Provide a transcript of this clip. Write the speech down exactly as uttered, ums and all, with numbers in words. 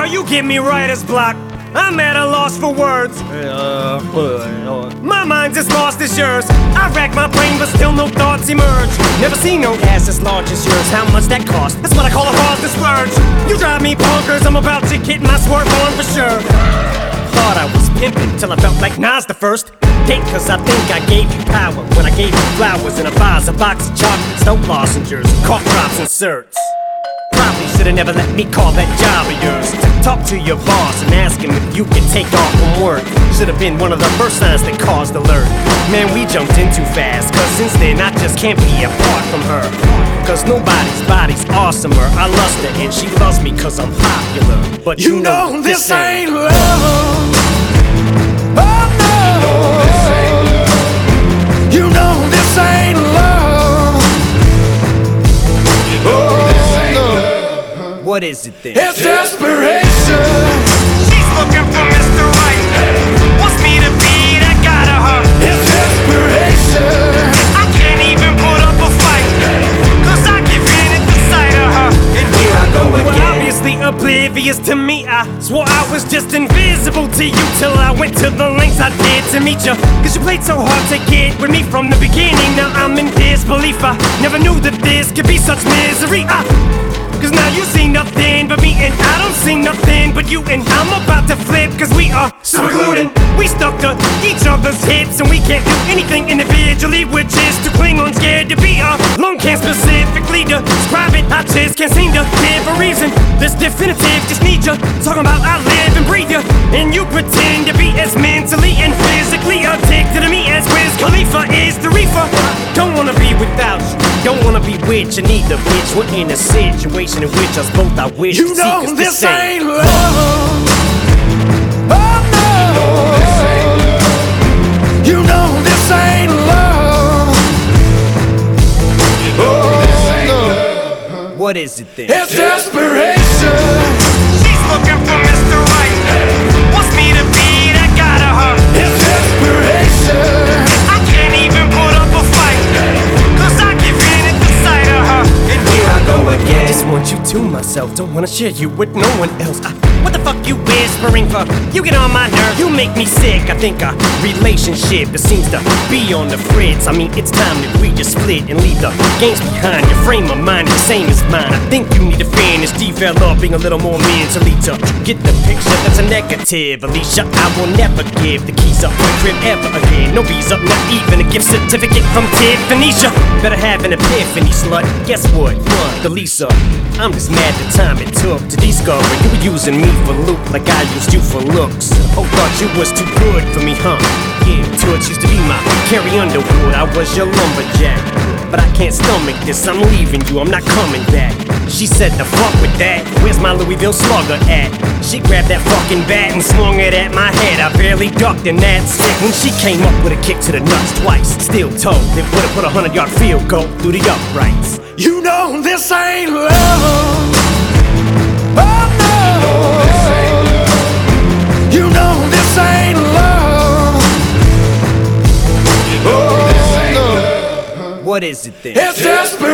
you get me writer's block. I'm at a loss for words. My mind's as lost as yours. I rack my brain, but still no thoughts emerge. Never seen no ass as large as yours. How much that cost? That's what I call a heartless splurge. You drive me bonkers, I'm about to get my swerve on for sure. Thought I was pimping till I felt like Nas the first date, cause I think I gave you power when I gave you flowers in a vase, a box of chocolates, no lozenges, cough drops and certs. Probably should've never let me call that job of yours. Talk to your boss and ask him if you can take off from work. Should've been one of the first signs that caused alert. Man, we jumped in too fast, cause since then I just can't be apart from her. Cause nobody's body's awesomer. I lust her and she loves me cause I'm popular. But you, You know, know this ain't love. Oh no. You know this ain't love. Oh no. What is it then? It's desperation. She's looking for Mister Right. Wants me to be that guy to her. It's desperation. I can't even put up a fight, cause I give in at the sight of her. And here I go again. Well, obviously oblivious to me, I swore I was just invisible to you till I went to the lengths I did to meet you. Cause you played so hard to get with me from the beginning. Now I'm in disbelief. I never knew that this could be such misery. I Cause now you see nothing but me, and I don't see nothing but you. And I'm about to flip, cause we are super glued in. We stuck to each other's hips, and we can't do anything individually. We're just too cling on, scared to be alone. Can't specifically describe it, I just can't seem to give a reason. This definitive, just need you talking about I live and breathe you. And you pretend to be as mentally and physically addicted to me as Wiz Khalifa is the reefer. Don't wanna be without you, don't wanna be with you neither, bitch. We're in a situation in which us both I wish You to see know us this the same. ain't love. Oh no. You know this ain't love. Oh no. What is it then? It's desperation. She's looking for Mister Right. Wants me to be that guy to her. It's desperation. I can't even put up a fight, cause I give in at the sight of her. And here I go again. Just want you to myself, don't wanna share you with no one else. I, what the fuck you whispering for? You get on my nerve, you make me sick. I think a relationship that seems to be on the fritz. I mean, it's time that we just split and leave the games behind. Your frame of mind is the same as mine. I think you need to finish developing a little more mentally to get the picture that's a negative. Alicia, I will never give the keys up my crib ever again. No visa, not even a gift certificate from Tiffany's. Better have an epiphany, slut. Guess what? One, the Lisa. I'm just mad the time it took to discover you were using me for loot like I used you for looks. Oh, thought you was too good for me, huh? Yeah, Toots used to be my Carrie Underwood. I was your lumberjack, but I can't stomach this. I'm leaving you, I'm not coming back. She said the fuck with that. Where's my Louisville slugger at? She grabbed that fucking bat and swung it at my head. I barely ducked in that sick when she came up with a kick to the nuts twice. Still told it would've put a hundred yard field goal through the uprights. You know this ain't love. Oh no. You know this ain't love. Oh no. What is it then? It's desperate.